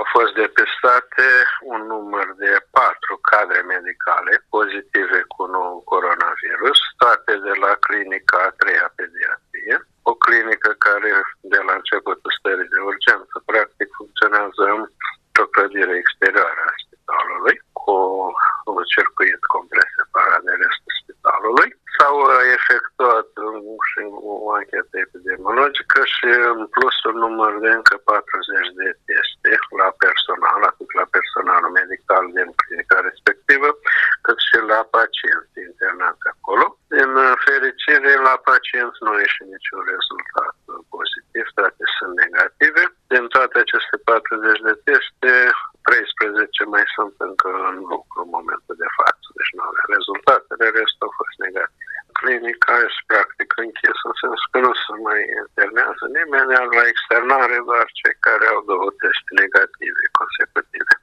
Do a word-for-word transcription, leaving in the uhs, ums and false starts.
fost depistate un număr de patru cadre medicale pozitive cu nou coronavirus, toate de la clinica a treia pediatrie, o clinică care de la începutul stării de urgență practic funcționează într-o clădire exterioară a spitalului, cu un circuit complet separat de restul spitalului. S-au efectuat și o anchetă epidemiologică și în plus un număr de încă patruzeci de teste la personal, atât la personalul medical din clinica respectivă, cât și la pacienți internați acolo. Din fericire, la pacienți nu a ieșit niciun rezultat